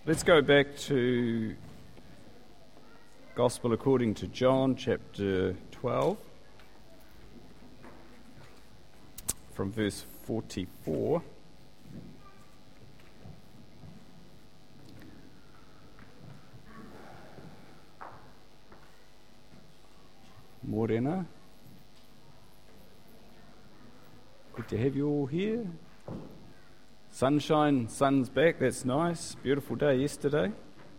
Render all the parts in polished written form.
Let's go back to Gospel according to John, chapter 12, from verse 44. Morena, good to have you all here. Sunshine, sun's back, that's nice. Beautiful day yesterday.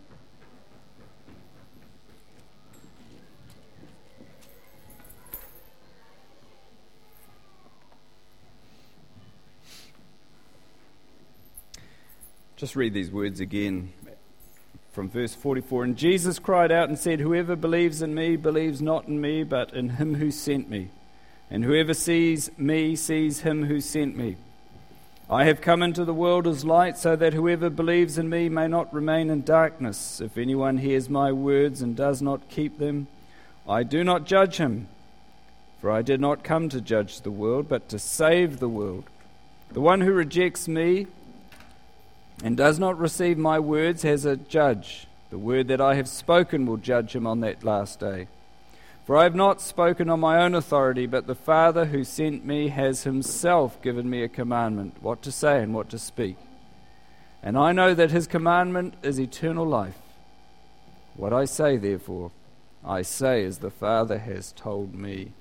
Just read these words again from verse 44. And Jesus cried out and said, "Whoever believes in me believes not in me, but in him who sent me. And whoever sees me sees him who sent me. I have come into the world as light, so that whoever believes in me may not remain in darkness. If anyone hears my words and does not keep them, I do not judge him. For I did not come to judge the world, but to save the world. The one who rejects me and does not receive my words has a judge. The word that I have spoken will judge him on that last day. For I have not spoken on my own authority, but the Father who sent me has himself given me a commandment, what to say and what to speak. And I know that his commandment is eternal life. What I say, therefore, I say as the Father has told me."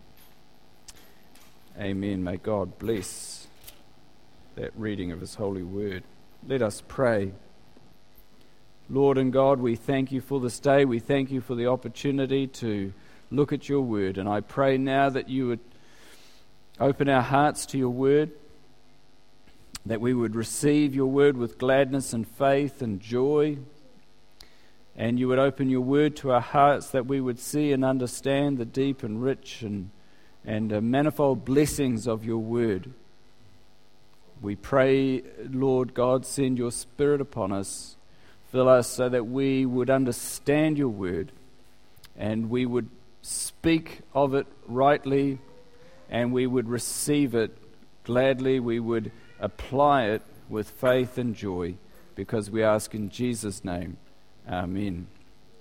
Amen. May God bless that reading of his holy word. Let us pray. Lord and God, we thank you for this day. We thank you for the opportunity to look at your word. And I pray now that you would open our hearts to your word, that we would receive your word with gladness and faith and joy. And you would open your word to our hearts, that we would see and understand the deep and rich and manifold blessings of your word. We pray, Lord God, send your Spirit upon us. Fill us so that we would understand your word and we would speak of it rightly and we would receive it gladly. We would apply it with faith and joy, because we ask in Jesus' name. Amen.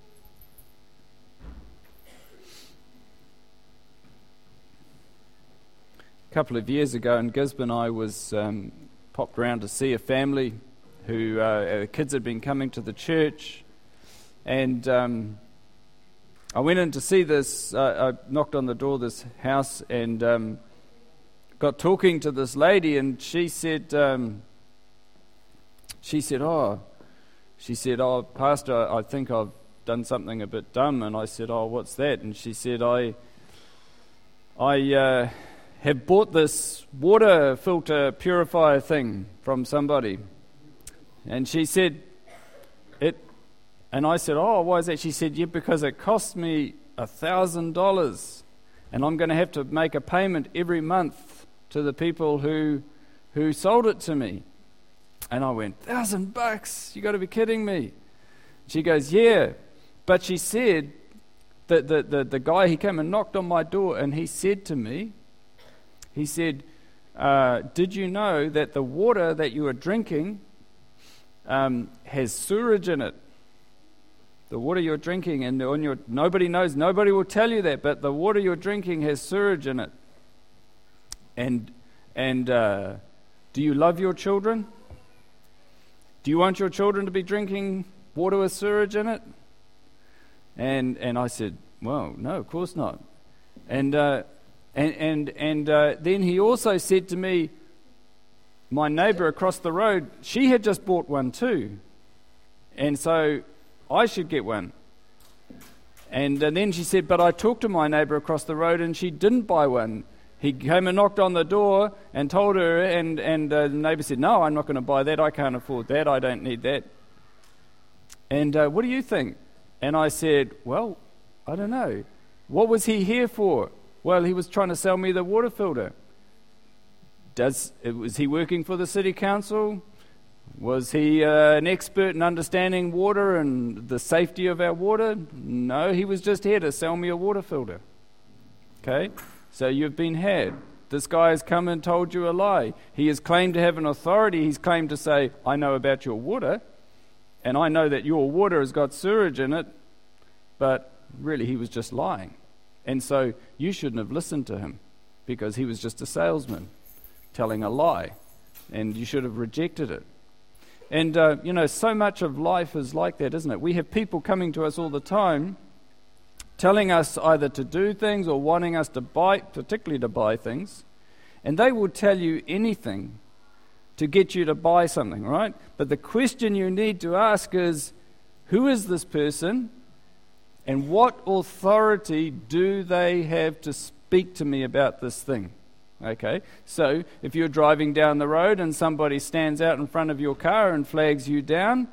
A couple of years ago in Gisborne, I was popped around to see a family who kids had been coming to the church, and I went in to see this. I knocked on the door of this house and got talking to this lady, and she said, "Oh, Pastor, I think I've done something a bit dumb." And I said, "Oh, what's that?" And she said, I have bought this water filter purifier thing from somebody." And she said, and I said, "Oh, why is that?" She said, "Yeah, because it cost me $1,000 and I'm going to have to make a payment every month to the people who sold it to me." And I went, $1,000? You got to be kidding me. She goes, "Yeah." But she said that the guy, he came and knocked on my door, and he said to me, "Did you know that the water that you are drinking has sewage in it? The water you're drinking, and nobody knows, nobody will tell you that, but the water you're drinking has sewage in it. And do you love your children? Do you want your children to be drinking water with sewage in it?" And I said, "Well, no, of course not." And then he also said to me, my neighbour across the road, she had just bought one too, and so I should get one. And then she said, "But I talked to my neighbour across the road and she didn't buy one. He came and knocked on the door and told her, and the neighbour said, 'No, I'm not going to buy that. I can't afford that. I don't need that.' And what do you think?" And I said, "Well, I don't know. What was he here for?" "Well, he was trying to sell me the water filter." Was he working for the city council? Was he an expert in understanding water and the safety of our water? No, he was just here to sell me a water filter. Okay, so you've been had. This guy has come and told you a lie. He has claimed to have an authority. He's claimed to say, "I know about your water," and I know that your water has got sewage in it, but really he was just lying. And so you shouldn't have listened to him, because he was just a salesman telling a lie, and you should have rejected it. And, so much of life is like that, isn't it? We have people coming to us all the time telling us either to do things or wanting us to buy, particularly to buy things, and they will tell you anything to get you to buy something, right? But the question you need to ask is, who is this person, and what authority do they have to speak to me about this thing? Okay, so if you're driving down the road and somebody stands out in front of your car and flags you down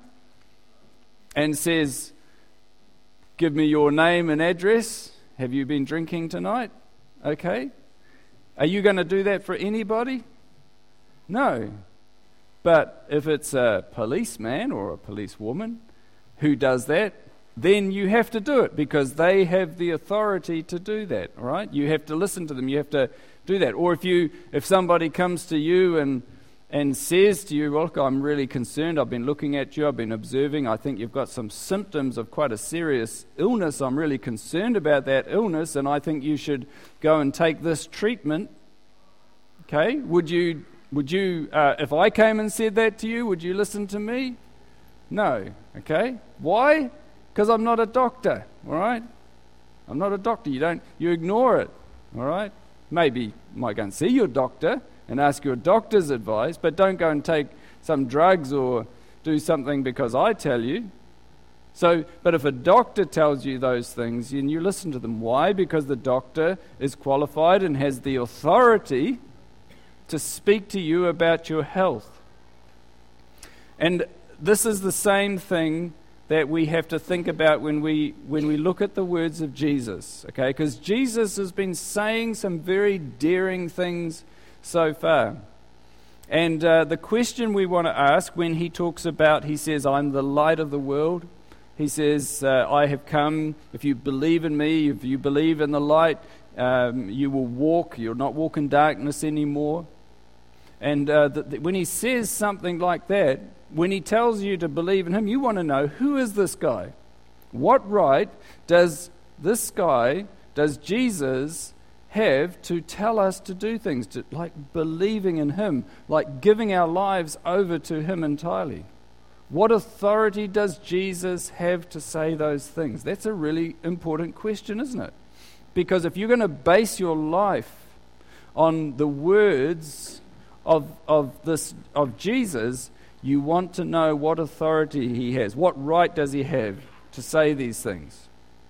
and says, give me your name and address, have you been drinking tonight? Okay, are you going to do that for anybody? No. But if it's a policeman or a policewoman who does that, then you have to do it, because they have the authority to do that, all right? You have to listen to them, you have to do that. Or if somebody comes to you and says to you, well, look, I'm really concerned, I've been looking at you, I've been observing, I think you've got some symptoms of quite a serious illness, I'm really concerned about that illness, and I think you should go and take this treatment. Okay, would you, if I came and said that to you, would you listen to me? No. Okay, why? Because I'm not a doctor, all right? I'm not a doctor. You ignore it, all right? Maybe you might go and see your doctor and ask your doctor's advice, but don't go and take some drugs or do something because I tell you. But if a doctor tells you those things, then you listen to them. Why? Because the doctor is qualified and has the authority to speak to you about your health. And this is the same thing that we have to think about when we look at the words of Jesus, okay? Because Jesus has been saying some very daring things so far. And the question we want to ask when he talks about, he says, I'm the light of the world. He says, I have come, if you believe in me, if you believe in the light, you will walk, you'll not walk in darkness anymore. And when he says something like that, when he tells you to believe in him, you want to know, who is this guy? What right does Jesus have to tell us to do things, like believing in him, like giving our lives over to him entirely? What authority does Jesus have to say those things? That's a really important question, isn't it? Because if you're going to base your life on the words of Jesus, you want to know what authority he has. What right does he have to say these things?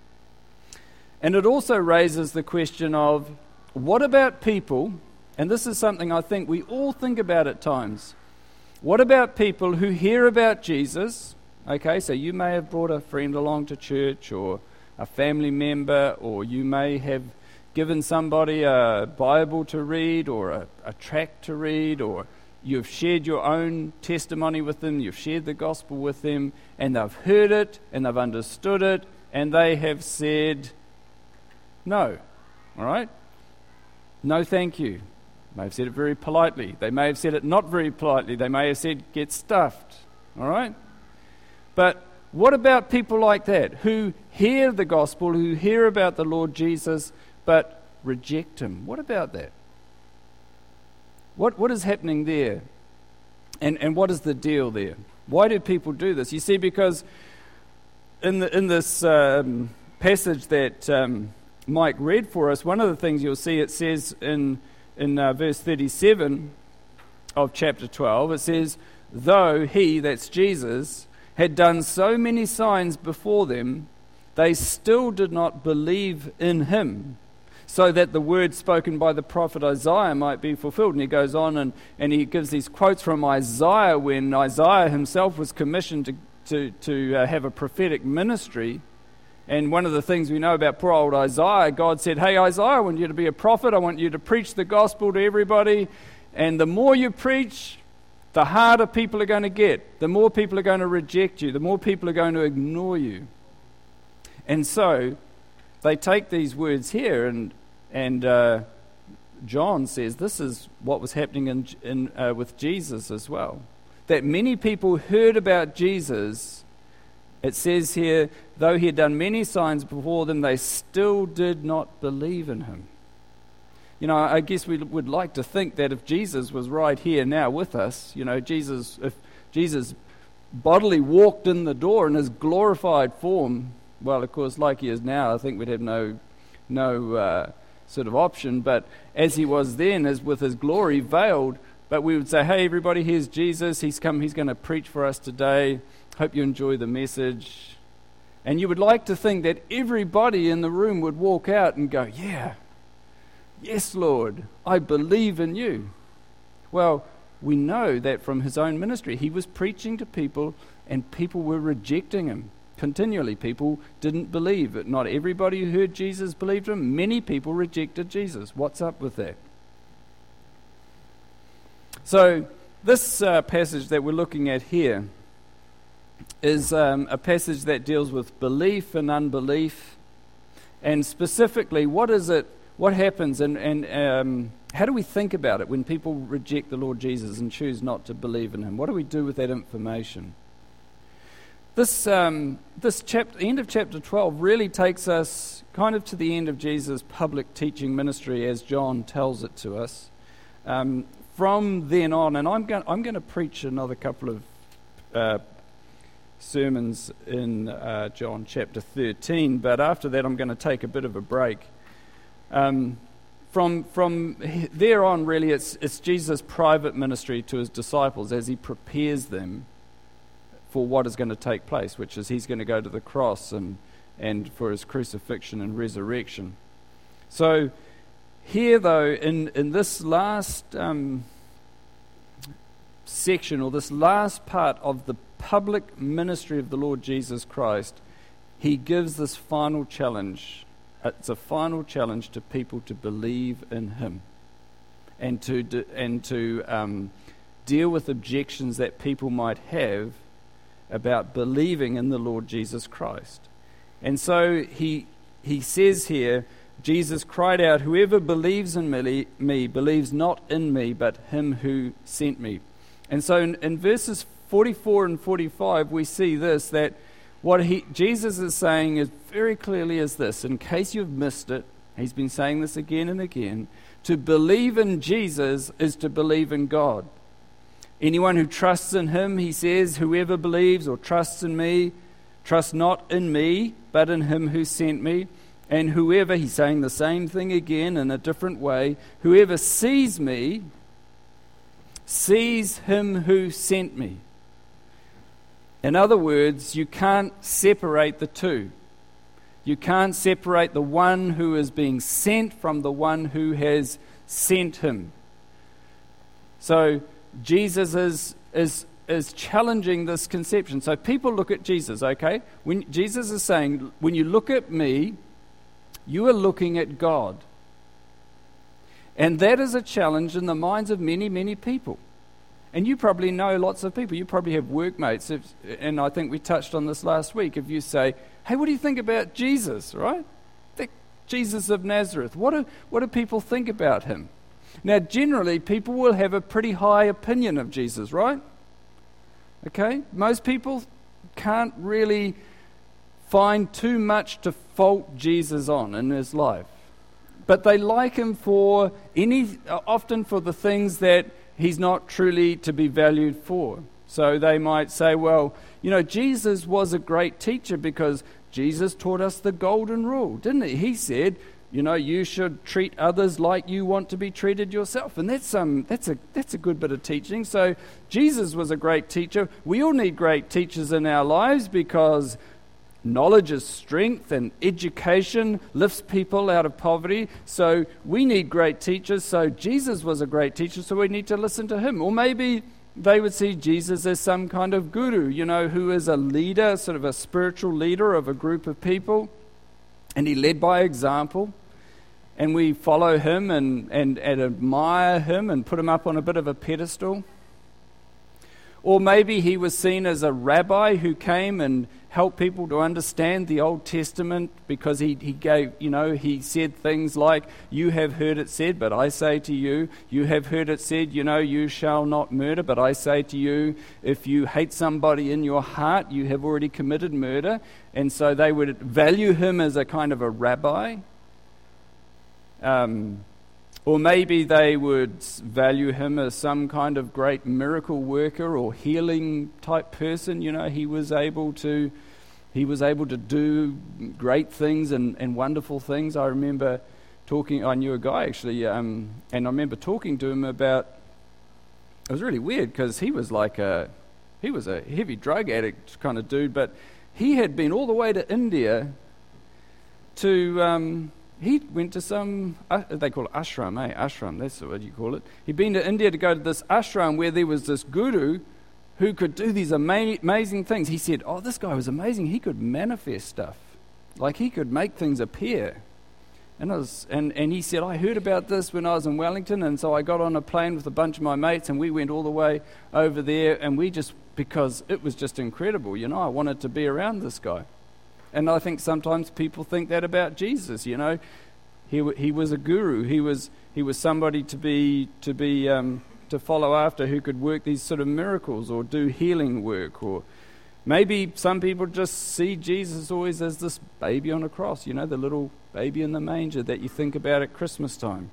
And it also raises the question of, what about people, and this is something I think we all think about at times, what about people who hear about Jesus? Okay, so you may have brought a friend along to church, or a family member, or you may have given somebody a Bible to read, or a tract to read, or you've shared your own testimony with them, you've shared the gospel with them, and they've heard it, and they've understood it, and they have said no. All right? No, thank you. They may have said it very politely. They may have said it not very politely. They may have said, get stuffed. All right? But what about people like that, who hear the gospel, who hear about the Lord Jesus, but reject him? What about that? What is happening there? And what is the deal there? Why do people do this? You see, because in this passage that Mike read for us, one of the things you'll see, it says in verse 37 of chapter 12, it says, though he, that's Jesus, had done so many signs before them, they still did not believe in him, so that the word spoken by the prophet Isaiah might be fulfilled. And he goes on and he gives these quotes from Isaiah, when Isaiah himself was commissioned to have a prophetic ministry. And one of the things we know about poor old Isaiah, God said, hey Isaiah, I want you to be a prophet, I want you to preach the gospel to everybody, and the more you preach, the harder people are going to get, the more people are going to reject you, the more people are going to ignore you. And so they take these words here, and John says this is what was happening with Jesus as well. That many people heard about Jesus, It says here, though he had done many signs before them, they still did not believe in him. You know, I guess we would like to think that if Jesus was right here now with us, you know, if Jesus bodily walked in the door in his glorified form, well, of course, like he is now, I think we'd have no sort of option. But as he was then, as with his glory veiled, but we would say, hey, everybody, here's Jesus. He's come. He's going to preach for us today. Hope you enjoy the message. And you would like to think that everybody in the room would walk out and go, yeah, yes, Lord, I believe in you. Well, we know that from his own ministry, he was preaching to people and people were rejecting him. Continually, people didn't believe. Not everybody who heard Jesus believed him. Many people rejected Jesus. What's up with that? So this passage that we're looking at here is a passage that deals with belief and unbelief, and specifically, what is it? What happens, and how do we think about it when people reject the Lord Jesus and choose not to believe in him? What do we do with that information? This end of chapter 12 really takes us kind of to the end of Jesus' public teaching ministry, as John tells it to us. From then on, and I'm going to preach another couple of sermons in John chapter 13, but after that I'm going to take a bit of a break. From there on, really, it's Jesus' private ministry to his disciples as he prepares them for what is going to take place, which is he's going to go to the cross and for his crucifixion and resurrection. So here, though, in this last section, or this last part of the public ministry of the Lord Jesus Christ, he gives this final challenge. It's a final challenge to people to believe in him and to deal with objections that people might have about believing in the Lord Jesus Christ. And so he says here, Jesus cried out, "Whoever believes in me believes not in me, but him who sent me." And so in verses 44 and 45, we see this, that what Jesus is saying is very clearly is this, in case you've missed it, he's been saying this again and again, to believe in Jesus is to believe in God. Anyone who trusts in him, he says, whoever believes or trusts in me, trusts not in me, but in him who sent me. And whoever, he's saying the same thing again in a different way, whoever sees me, sees him who sent me. In other words, you can't separate the two. You can't separate the one who is being sent from the one who has sent him. So Jesus is challenging this conception. So people look at Jesus, okay? When Jesus is saying, when you look at me, you are looking at God. And that is a challenge in the minds of many, many people. And you probably know lots of people. You probably have workmates, and I think we touched on this last week. If you say, hey, what do you think about Jesus, right? The Jesus of Nazareth. What do people think about him? Now, generally, people will have a pretty high opinion of Jesus, right? Okay? Most people can't really find too much to fault Jesus on in his life. But they like him often for the things that he's not truly to be valued for. So they might say, well, Jesus was a great teacher because Jesus taught us the golden rule, didn't he? He said, you should treat others like you want to be treated yourself. And that's a good bit of teaching. So Jesus was a great teacher. We all need great teachers in our lives because knowledge is strength and education lifts people out of poverty. So we need great teachers. So Jesus was a great teacher, so we need to listen to him. Or maybe they would see Jesus as some kind of guru, who is a leader, sort of a spiritual leader of a group of people. And he led by example. And we follow him and admire him and put him up on a bit of a pedestal. Or maybe he was seen as a rabbi who came and help people to understand the Old Testament, because he gave, he said things like, you have heard it said, but I say to you, you have heard it said, you shall not murder, but I say to you, if you hate somebody in your heart, you have already committed murder. And so they would value him as a kind of a rabbi. Or maybe they would value him as some kind of great miracle worker or healing type person. He was able to do great things and wonderful things. I remember I knew a guy actually, and I remember talking to him about, it was really weird because he was a heavy drug addict kind of dude, but he had been all the way to India to, he went to some, they call it ashram, ashram, that's what you call it. He'd been to India to go to this ashram where there was this guru who could do these amazing things. He said, this guy was amazing. He could manifest stuff. Like he could make things appear. And he said, I heard about this when I was in Wellington, and so I got on a plane with a bunch of my mates and we went all the way over there, and because it was just incredible, I wanted to be around this guy. And I think sometimes people think that about Jesus, He was a guru. He was somebody to follow after, who could work these sort of miracles or do healing work. Or maybe some people just see Jesus always as this baby on a cross, the little baby in the manger that you think about at Christmas time.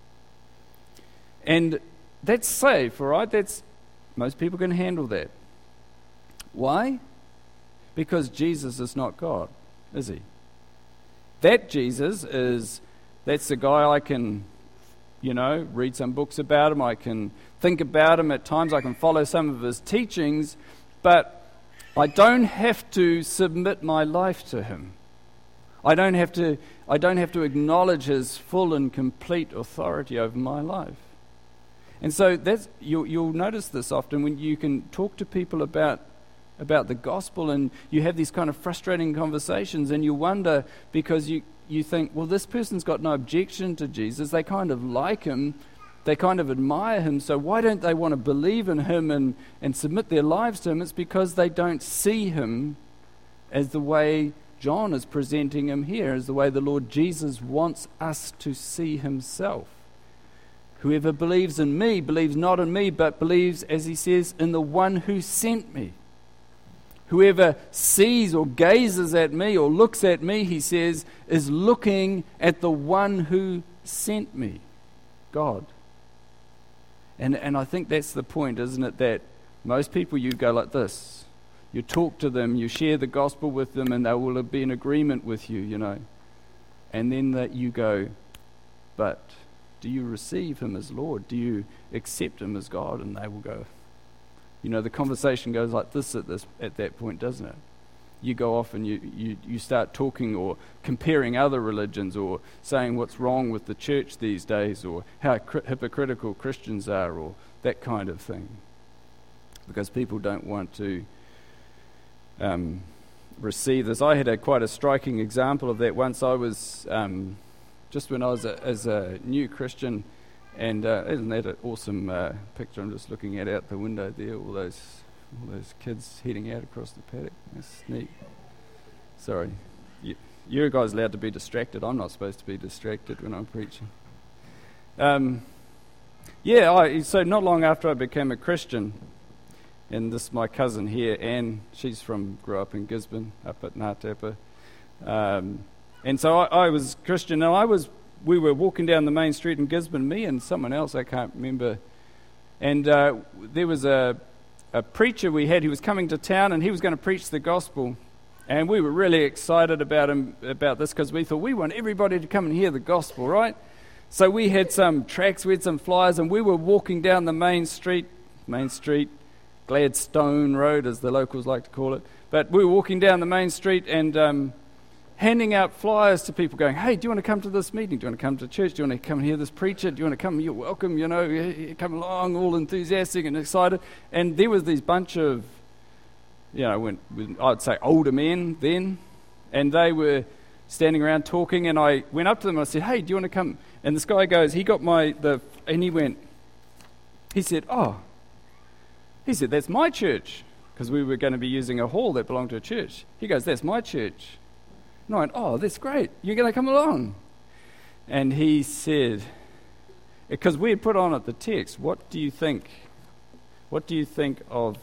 And that's safe, all right? Most people can handle that. Why? Because Jesus is not God, is he? That Jesus that's the guy I can, read some books about him. I can think about him at times. I can follow some of his teachings, but I don't have to submit my life to him. I don't have to acknowledge his full and complete authority over my life. And so you'll notice this often when you can talk to people about the gospel, and you have these kind of frustrating conversations, and you wonder, because you think, well, this person's got no objection to Jesus. They kind of like him. They kind of admire him. So why don't they want to believe in him and submit their lives to him? It's because they don't see him as the way John is presenting him here, as the way the Lord Jesus wants us to see himself. Whoever believes in me believes not in me, but believes, as he says, in the one who sent me. Whoever sees or gazes at me or looks at me, he says, is looking at the one who sent me, God. And I think that's the point, isn't it? That most people, you go like this. You talk to them, you share the gospel with them, and they will be in agreement with you, And then that you go, but do you receive him as Lord? Do you accept him as God? And they will go, the conversation goes like this at that point, doesn't it? You go off and you start talking or comparing other religions, or saying what's wrong with the church these days, or how hypocritical Christians are, or that kind of thing. Because people don't want to receive this. I had quite a striking example of that once. I was, just when I was as a new Christian, and isn't that an awesome picture I'm just looking at out the window there, all those kids heading out across the paddock. That's neat. Sorry. You guys allowed to be distracted. I'm not supposed to be distracted when I'm preaching. So not long after I became a Christian, and this is my cousin here, Anne, grew up in Gisborne, up at Ngātapa. And so I was Christian, and we were walking down the main street in Gisborne, me and someone else, I can't remember. And there was a preacher we had who was coming to town, and he was going to preach the gospel. And we were really excited about this, because we thought we want everybody to come and hear the gospel, right? So we had some tracts, we had some flyers, and we were walking down the main street, Gladstone Road, as the locals like to call it. But we were walking down the main street and handing out flyers to people, going, hey, do you want to come to this meeting? Do you want to come to church? Do you want to come and hear this preacher? Do you want to come? You're welcome, come along, all enthusiastic and excited. And there was these bunch of, I'd say older men then, and they were standing around talking, and I went up to them and I said, hey, do you want to come? And this guy goes, he got he said, that's my church. because we were going to be using a hall that belonged to a church. He goes, "That's my church." And I went, "Oh, that's great. You're going to come along." And he said, because we had put on it the text, what do you think? What do you think of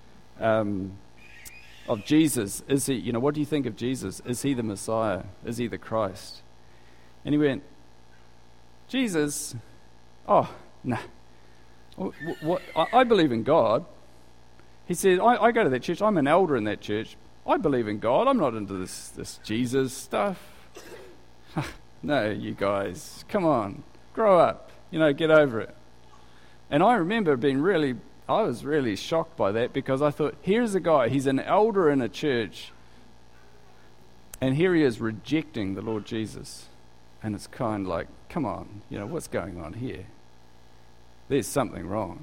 Jesus? Is he, what do you think of Jesus? Is he the Messiah? Is he the Christ? And he went, "Jesus? Oh, nah. What? I believe in God." He said, I go to that church. I'm an elder in that church. I believe in God. I'm not into this Jesus stuff. No, you guys, come on, grow up. Get over it. And I remember I was really shocked by that, because I thought, here's a guy, he's an elder in a church, and here he is rejecting the Lord Jesus. And it's kind of like, come on, what's going on here? There's something wrong.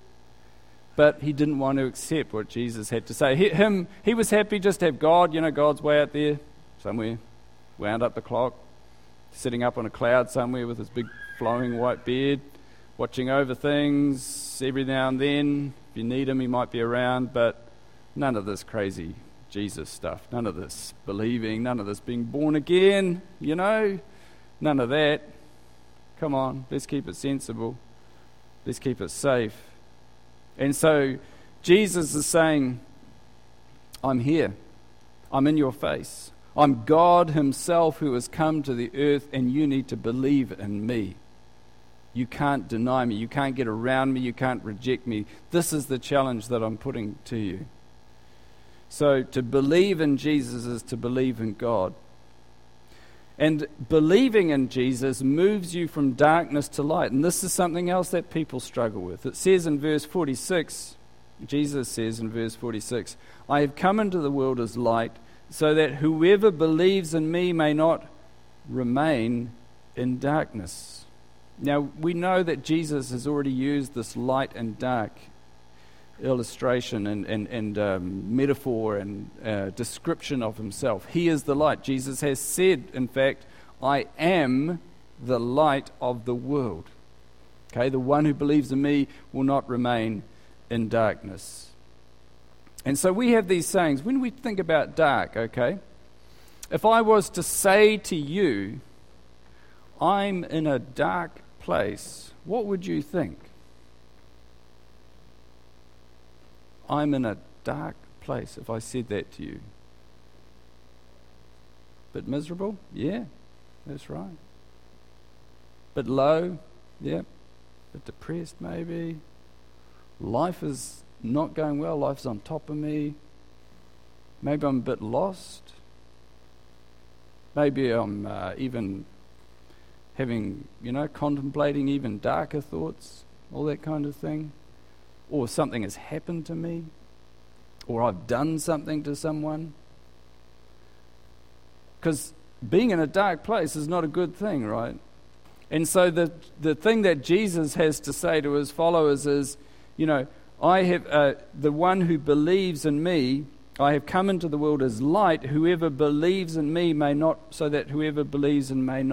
But he didn't want to accept what Jesus had to say. He was happy just to have God, God's way out there somewhere, wound up the clock, sitting up on a cloud somewhere with his big flowing white beard, watching over things every now and then. If you need him, he might be around, but none of this crazy Jesus stuff, none of this believing, none of this being born again, none of that. Come on, let's keep it sensible. Let's keep it safe. And so Jesus is saying, I'm here. I'm in your face. I'm God himself who has come to the earth, and you need to believe in me. You can't deny me. You can't get around me. You can't reject me. This is the challenge that I'm putting to you. So to believe in Jesus is to believe in God. And believing in Jesus moves you from darkness to light. And this is something else that people struggle with. It says in verse 46, Jesus says in verse 46, "I have come into the world as light, so that whoever believes in me may not remain in darkness." Now, we know that Jesus has already used this light and dark illustration and metaphor and description of himself. He is the light. Jesus has said, in fact, "I am the light of the world." Okay, the one who believes in me will not remain in darkness. And so we have these sayings. When we think about dark, okay, if I was to say to you, "I'm in a dark place," what would you think? I'm in a dark place, if I said that to you. Bit miserable? Yeah, that's right. Bit low? Yeah. Bit depressed maybe. Life is not going well. Life's on top of me. Maybe I'm a bit lost. Maybe I'm even having, contemplating even darker thoughts, all that kind of thing. Or something has happened to me, or I've done something to someone. Because being in a dark place is not a good thing, right? And so the thing that Jesus has to say to his followers is, I have the one who believes in me, I have come into the world as light. Whoever believes in me may not, so that whoever believes in me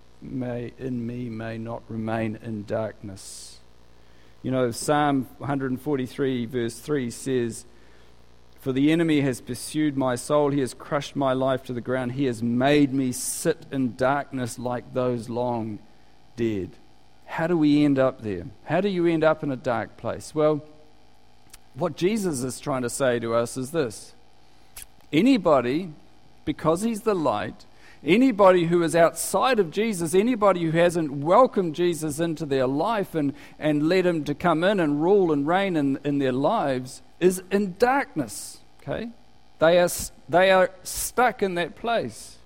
may not remain in darkness. Psalm 143 verse 3 says, "For the enemy has pursued my soul, he has crushed my life to the ground, he has made me sit in darkness like those long dead." How do we end up there? How do you end up in a dark place? Well, what Jesus is trying to say to us is this: anybody, because he's the light, anybody who is outside of Jesus, anybody who hasn't welcomed Jesus into their life and let him to come in and rule and reign in their lives, is in darkness. Okay? They are stuck in that place.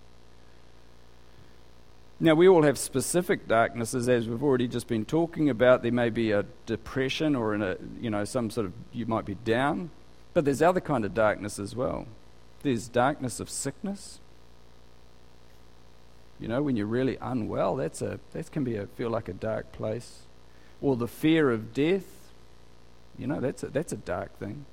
Now, we all have specific darknesses, as we've already just been talking about. There may be a depression or some sort of, you might be down. But there's other kind of darkness as well. There's darkness of sickness. When you're really unwell, that can feel like a dark place. Or the fear of death, that's a dark thing.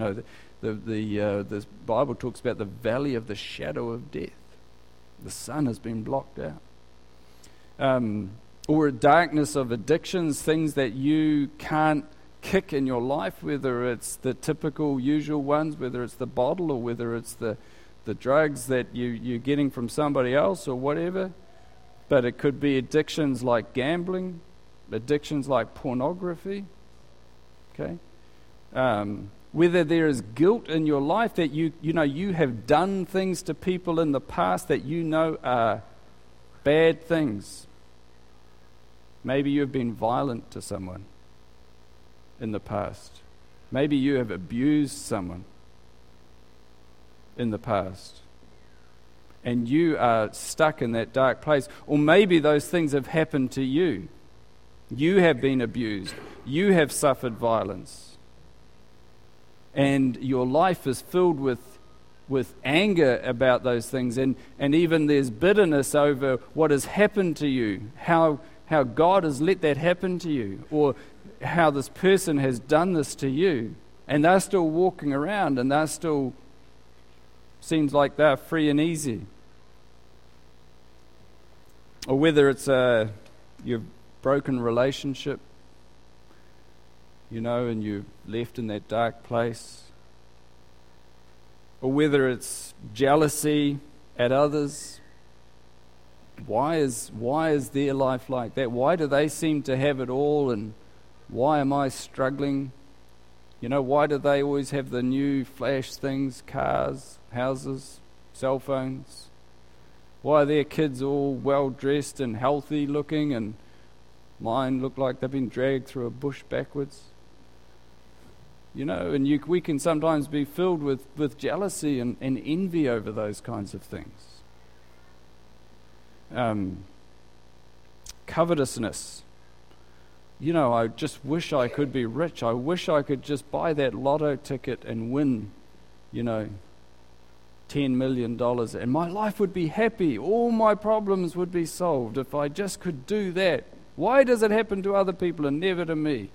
The Bible talks about the valley of the shadow of death. The sun has been blocked out. Or a darkness of addictions, things that you can't kick in your life, whether it's the typical usual ones, whether it's the bottle or whether it's the drugs that you're getting from somebody else or whatever. But it could be addictions like gambling, addictions like pornography. Okay? Whether there is guilt in your life that you have done things to people in the past that you know are bad things. Maybe you have been violent to someone in the past. Maybe you have abused someone in the past. And you are stuck in that dark place. Or maybe those things have happened to you. You have been abused. You have suffered violence. And your life is filled with anger about those things. And even there's bitterness over what has happened to you. How God has let that happen to you. Or how this person has done this to you. And they're still walking around and they're still... seems like they're free and easy. Or whether it's your broken relationship, and you're left in that dark place. Or whether it's jealousy at others. Why is their life like that? Why do they seem to have it all, and why am I struggling? Why do they always have the new flash things, cars, houses, cell phones? Why are their kids all well-dressed and healthy looking, and mine look like they've been dragged through a bush backwards? We can sometimes be filled with jealousy and envy over those kinds of things. Covetousness. I just wish I could be rich. I wish I could just buy that lotto ticket and win, $10 million, and my life would be happy. All my problems would be solved if I just could do that. Why does it happen to other people and never to me?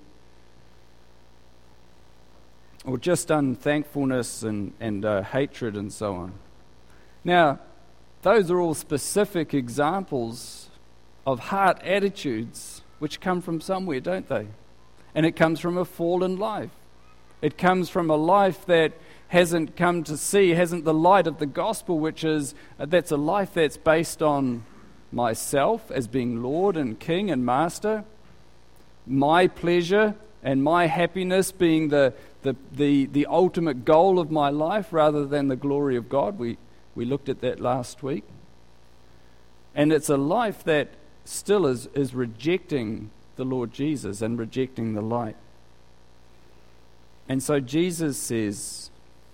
Or just unthankfulness and hatred and so on. Now, those are all specific examples of heart attitudes which come from somewhere, don't they? And it comes from a fallen life. It comes from a life that hasn't come to see, hasn't the light of the gospel, which is, that's a life that's based on myself as being Lord and King and Master, my pleasure and my happiness being the ultimate goal of my life rather than the glory of God. We looked at that last week. And it's a life that still is rejecting the Lord Jesus and rejecting the light. And so Jesus says,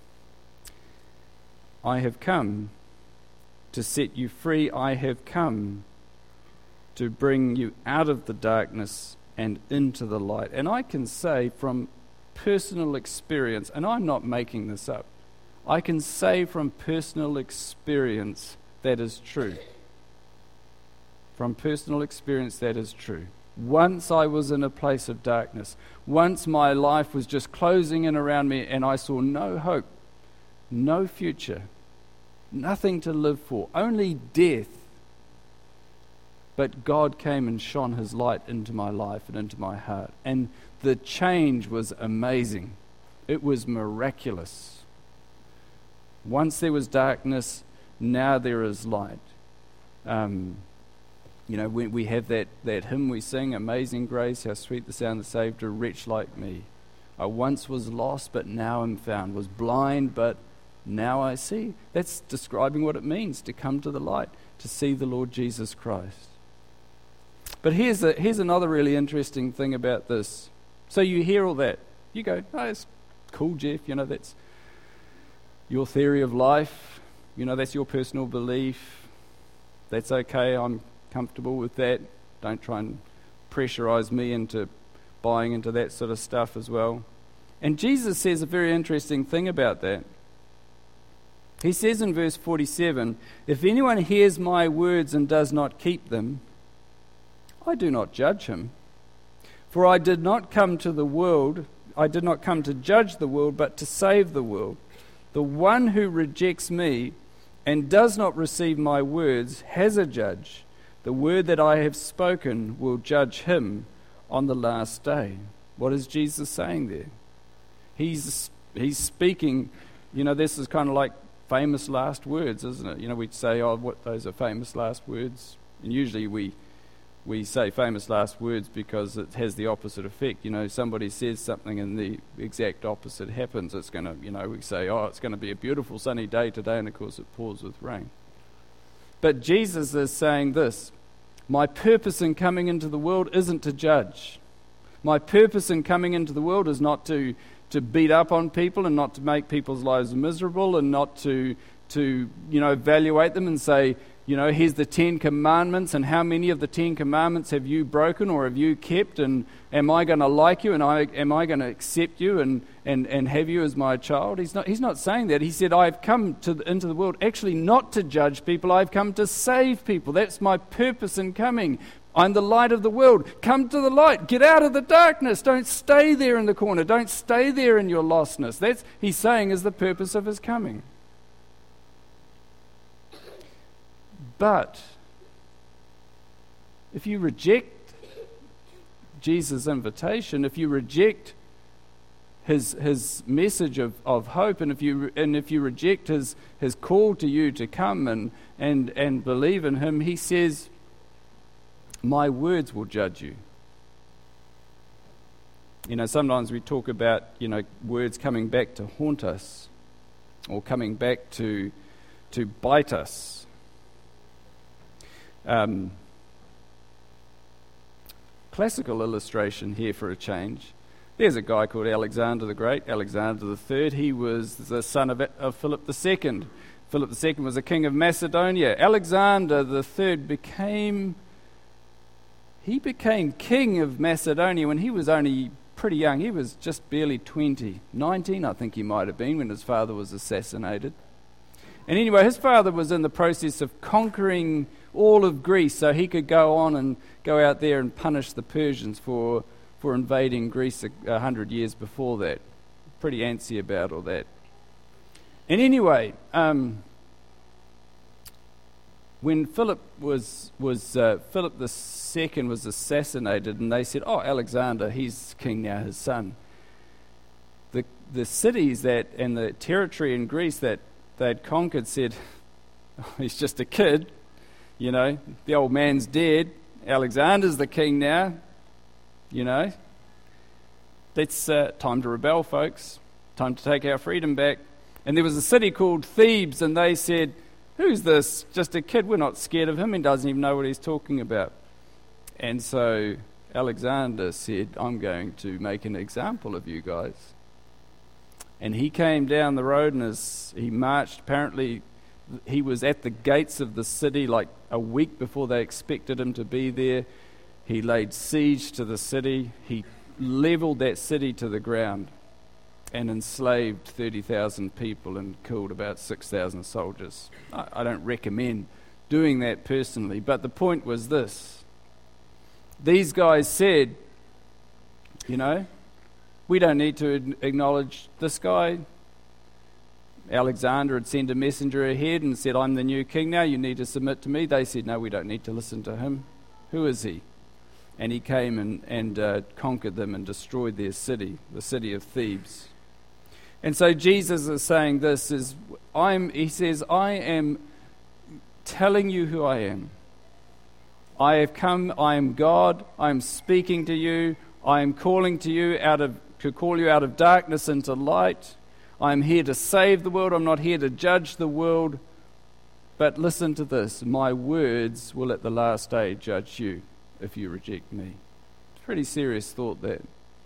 I have come to set you free. I have come to bring you out of the darkness and into the light. And I can say from personal experience, and I'm not making this up, I can say from personal experience that is true. From personal experience that is true. Once I was in a place of darkness. Once my life was just closing in around me and I saw no hope, no future, nothing to live for, only death. But God came and shone his light into my life and into my heart. And the change was amazing. It was miraculous. Once there was darkness, now there is light. When we have that hymn we sing, Amazing Grace, how sweet the sound that saved a wretch like me. I once was lost, but now am found. Was blind, but now I see. That's describing what it means to come to the light, to see the Lord Jesus Christ. But here's another really interesting thing about this. So you hear all that. You go, oh, it's cool, Jeff. That's your theory of life. That's your personal belief. That's okay. I'm comfortable with that. Don't try and pressurize me into buying into that sort of stuff as well. And Jesus says a very interesting thing about that. He says in verse 47, if anyone hears my words and does not keep them, I do not judge him. For I did not come to judge the world, but to save the world. The one who rejects me and does not receive my words has a judge. The word that I have spoken will judge him on the last day. What is Jesus saying there? He's speaking, this is kind of like famous last words, isn't it? We'd say, those are famous last words. And usually we say famous last words because it has the opposite effect. Somebody says something and the exact opposite happens. It's going to, we say, it's going to be a beautiful sunny day today, and of course it pours with rain. But Jesus is saying this: my purpose in coming into the world isn't to judge. My purpose in coming into the world is not to beat up on people and not to make people's lives miserable and not to evaluate them and say, here's the 10 Commandments, and how many of the 10 Commandments have you broken or have you kept, and am I going to like you, and am I going to accept you and have you as my child? He's not saying that. He said, I've come into the world actually not to judge people, I've come to save people. That's my purpose in coming. I'm the light of the world. Come to the light. Get out of the darkness. Don't stay there in the corner. Don't stay there in your lostness. That's, he's saying, is the purpose of his coming. But if you reject Jesus' invitation, if you reject his message of hope, and if you reject his call to you to come and believe in him, he says, my words will judge you. Sometimes we talk about, words coming back to haunt us or coming back to bite us. Classical illustration here for a change. There's a guy called Alexander the Great, Alexander the III. He was the son of Philip II. Philip II was a king of Macedonia. Alexander the III became king of Macedonia when he was only pretty young. He was just barely 19, I think he might have been, when his father was assassinated. And anyway, his father was in the process of conquering all of Greece so he could go on and go out there and punish the Persians for invading Greece 100 years before that. Pretty antsy about all that. And anyway, when Philip Philip II was assassinated, and they said, Alexander, he's king now, his son. The cities and the territory in Greece that they'd conquered said, he's just a kid, the old man's dead, Alexander's the king now, It's time to rebel, folks, time to take our freedom back. And there was a city called Thebes, and they said, who's this? Just a kid, we're not scared of him, he doesn't even know what he's talking about. And so Alexander said, I'm going to make an example of you guys. And he came down the road, and as he marched, apparently he was at the gates of the city like a week before they expected him to be there. He laid siege to the city. He leveled that city to the ground and enslaved 30,000 people and killed about 6,000 soldiers. I don't recommend doing that personally, but the point was this. These guys said, we don't need to acknowledge this guy. Alexander had sent a messenger ahead and said, I'm the new king now, you need to submit to me. They said, no, we don't need to listen to him. Who is he? And he came and conquered them and destroyed their city, the city of Thebes. And so Jesus is saying this, he says, I am telling you who I am. I have come, I am God, I am speaking to you, I am calling to you to call you out of darkness into light. I am here to save the world, I'm not here to judge the world. But listen to this, my words will at the last day judge you if you reject me. It's a pretty serious thought, that.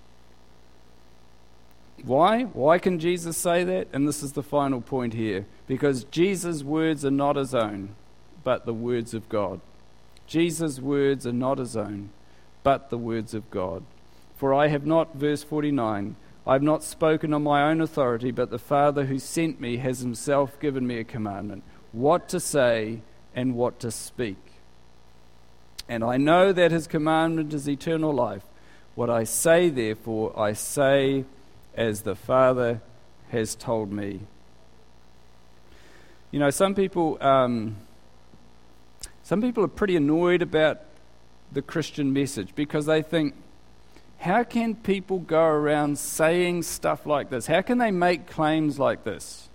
Why? Why can Jesus say that? And this is the final point here. Because Jesus' words are not his own, but the words of God. Jesus' words are not his own, but the words of God. For I have not, verse 49, I have not spoken on my own authority, but the Father who sent me has himself given me a commandment, what to say and what to speak. And I know that his commandment is eternal life. What I say, therefore, I say as the Father has told me. Some people are pretty annoyed about the Christian message because they think, how can people go around saying stuff like this? How can they make claims like this?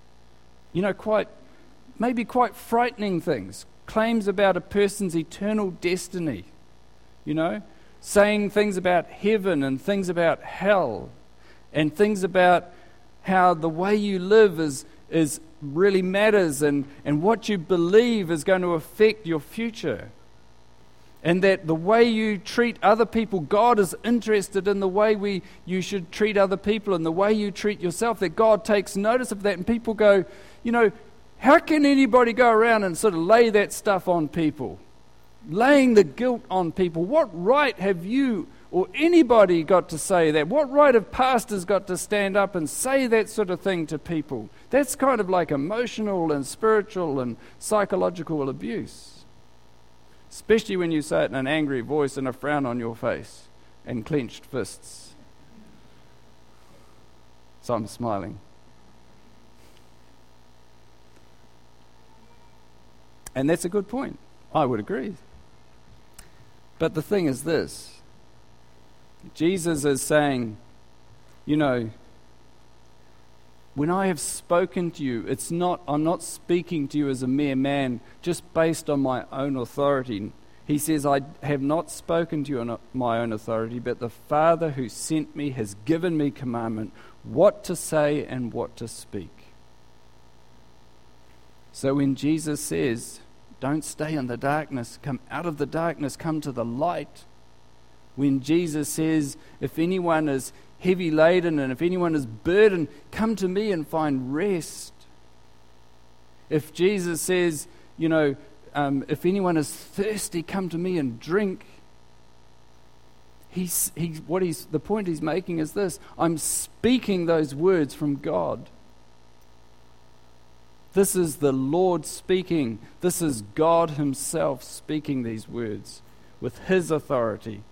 Maybe quite frightening things. Claims about a person's eternal destiny. Saying things about heaven and things about hell and things about how the way you live is really matters and what you believe is going to affect your future. And that the way you treat other people, God is interested in the way you should treat other people and the way you treat yourself, that God takes notice of that. And people go, how can anybody go around and sort of lay that stuff on people? Laying the guilt on people. What right have you or anybody got to say that? What right have pastors got to stand up and say that sort of thing to people? That's kind of like emotional and spiritual and psychological abuse. Especially when you say it in an angry voice and a frown on your face and clenched fists. So I'm smiling. And that's a good point. I would agree. But the thing is this. Jesus is saying, when I have spoken to you, I'm not speaking to you as a mere man just based on my own authority. He says, I have not spoken to you on my own authority, but the Father who sent me has given me commandment what to say and what to speak. So when Jesus says, don't stay in the darkness, come out of the darkness, come to the light. When Jesus says, if anyone is heavy laden and if anyone is burdened, come to me and find rest. If Jesus says, if anyone is thirsty, come to me and drink. The point he's making is this: I'm speaking those words from God. This is the Lord speaking. This is God himself speaking these words with his authority.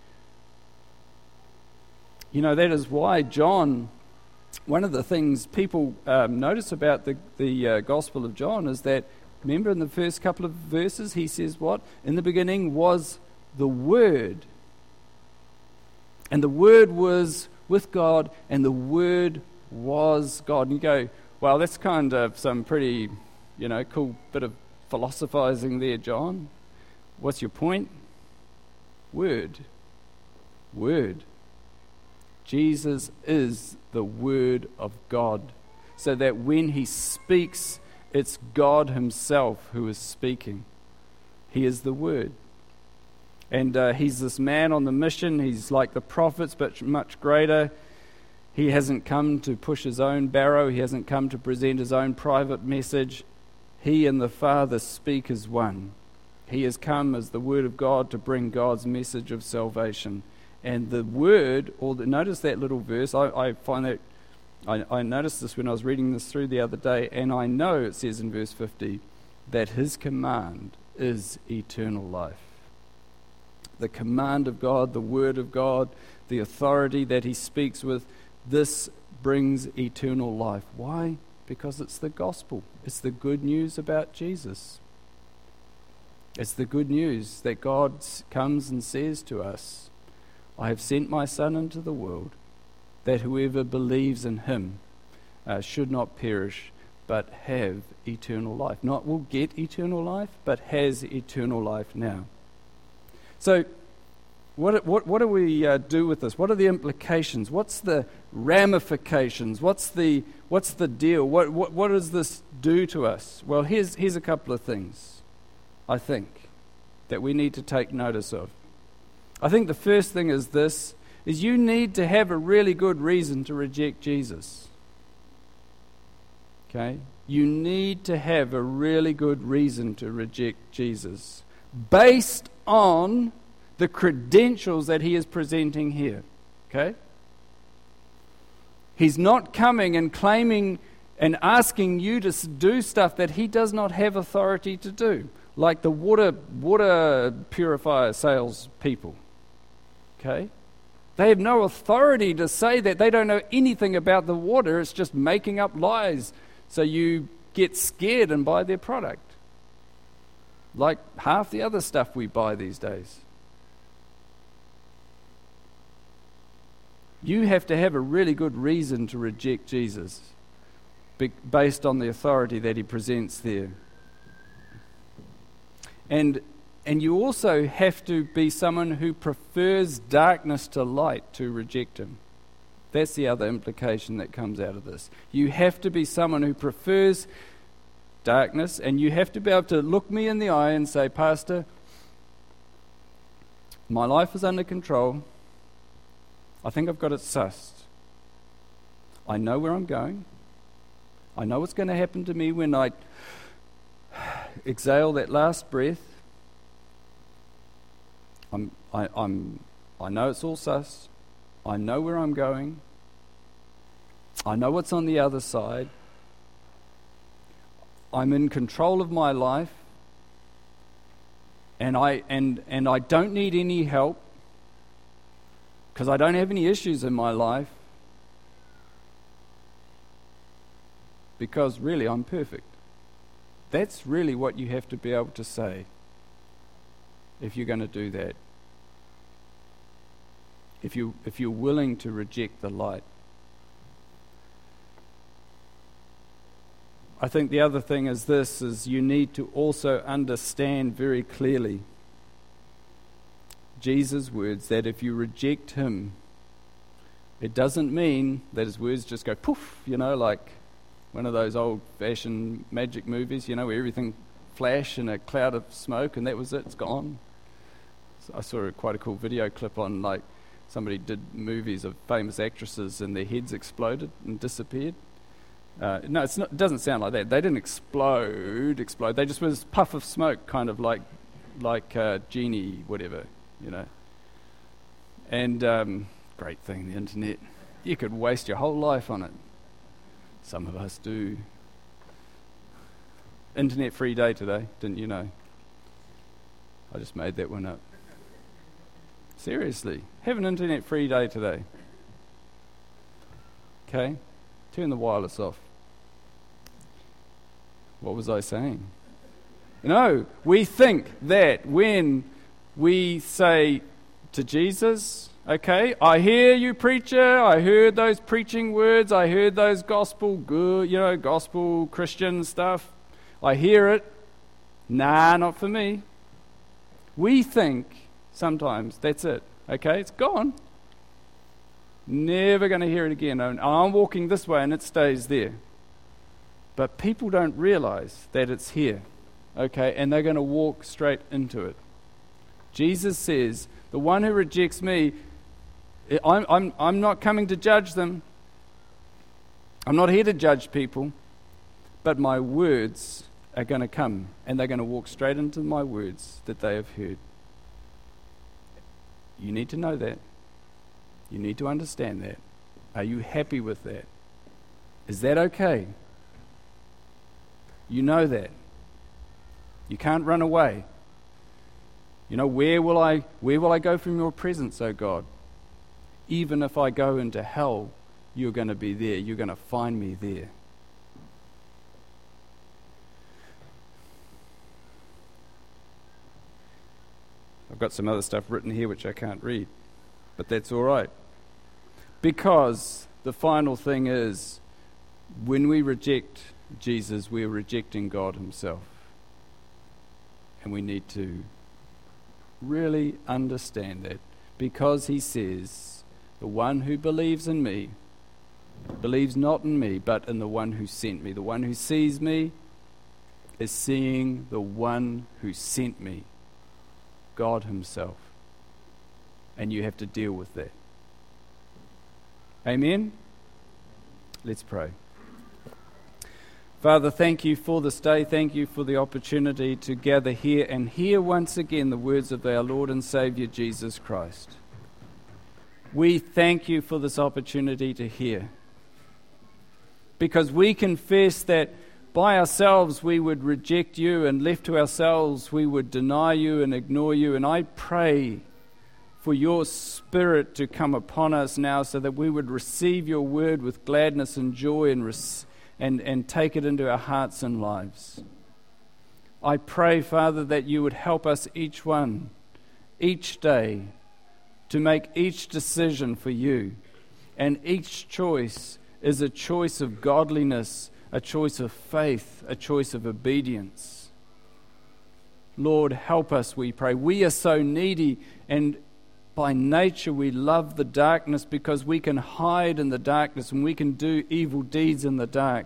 That is why John, one of the things people notice about the Gospel of John is that, remember in the first couple of verses, he says what? In the beginning was the Word. And the Word was with God, and the Word was God. And you go, well, that's kind of some pretty, cool bit of philosophizing there, John. What's your point? Word. Jesus is the Word of God. So that when he speaks, it's God himself who is speaking. He is the Word. And he's this man on the mission. He's like the prophets, but much greater. He hasn't come to push his own barrow. He hasn't come to present his own private message. He and the Father speak as one. He has come as the Word of God to bring God's message of salvation. And the Word, notice that little verse. I find that, I noticed this when I was reading this through the other day, and I know it says in verse 50 that his command is eternal life. The command of God, the Word of God, the authority that he speaks with, this brings eternal life. Why? Because it's the gospel. It's the good news about Jesus. It's the good news that God comes and says to us, I have sent my Son into the world, that whoever believes in him should not perish, but have eternal life. Not will get eternal life, but has eternal life now. So, what do we do with this? What are the implications? What's the ramifications? What's the deal? What does this do to us? Well, here's a couple of things, I think, that we need to take notice of. I think the first thing is this, is you need to have a really good reason to reject Jesus. Okay? You need to have a really good reason to reject Jesus, based on the credentials that he is presenting here. Okay? He's not coming and claiming and asking you to do stuff that he does not have authority to do, like the water purifier sales people. Okay? They have no authority to say that. They don't know anything about the water. It's just making up lies so you get scared and buy their product. Like half the other stuff we buy these days. You have to have a really good reason to reject Jesus based on the authority that he presents there. And you also have to be someone who prefers darkness to light to reject him. That's the other implication that comes out of this. You have to be someone who prefers darkness, and you have to be able to look me in the eye and say, Pastor, my life is under control. I think I've got it sussed. I know where I'm going. I know what's going to happen to me when I exhale that last breath. I know it's all sussed. I know where I'm going. I know what's on the other side. I'm in control of my life, and I don't need any help because I don't have any issues in my life, because really I'm perfect. That's really what you have to be able to say if you're going to do that. If you're willing to reject the light. I think the other thing is you need to also understand very clearly Jesus' words, that if you reject him, it doesn't mean that his words just go poof, like one of those old-fashioned magic movies, where everything flash in a cloud of smoke and that was it, it's gone. So I saw quite a cool video clip on, somebody did movies of famous actresses and their heads exploded and disappeared. No, it's not. It doesn't sound like that. They didn't explode. They just was puff of smoke, kind of like genie, whatever, And great thing, the internet. You could waste your whole life on it. Some of us do. Internet-free day today, didn't you know? I just made that one up. Seriously, have an internet-free day today. Okay? Turn the wireless off. What was I saying? We think that when we say to Jesus, okay, I hear you, preacher, I heard those preaching words, I heard those gospel Christian stuff, I hear it, nah, not for me. We think sometimes that's it, okay, it's gone. Never going to hear it again. I'm walking this way and it stays there. But people don't realize that it's here, okay, and they're going to walk straight into it. Jesus says, the one who rejects me, I'm not coming to judge them. I'm not here to judge people, but my words are going to come, and they're going to walk straight into my words that they have heard. You need to know that. You need to understand that. Are you happy with that? Is that okay? You know that. You can't run away. Where will I go from your presence, O God? Even if I go into hell, you're going to be there. You're going to find me there. I've got some other stuff written here which I can't read, but that's all right. Because the final thing is, when we reject Jesus, we're rejecting God himself. And we need to really understand that, because he says, the one who believes in me believes not in me, but in the one who sent me. The one who sees me is seeing the one who sent me, God himself. And you have to deal with that. Amen? Let's pray. Father, thank you for this day. Thank you for the opportunity to gather here and hear once again the words of our Lord and Saviour Jesus Christ. We thank you for this opportunity to hear, because we confess that by ourselves we would reject you, and left to ourselves we would deny you and ignore you. And I pray for your Spirit to come upon us now, so that we would receive your word with gladness and joy and take it into our hearts and lives. I pray, Father, that you would help us each one, each day, to make each decision for you, And each choice is a choice of godliness, a choice of faith, a choice of obedience. Lord, help us, we pray. We are so needy, and by nature we love the darkness because we can hide in the darkness and we can do evil deeds in the dark.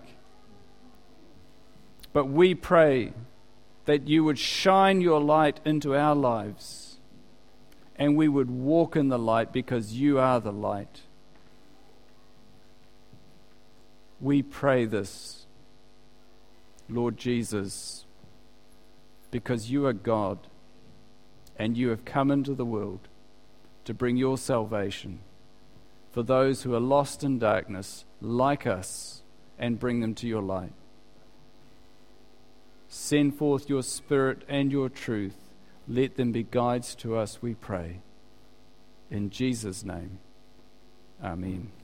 But we pray that you would shine your light into our lives and we would walk in the light because you are the light. We pray this, Lord Jesus, because you are God and you have come into the world to bring your salvation for those who are lost in darkness like us and bring them to your light. Send forth your Spirit and your truth. Let them be guides to us, we pray. In Jesus' name, amen.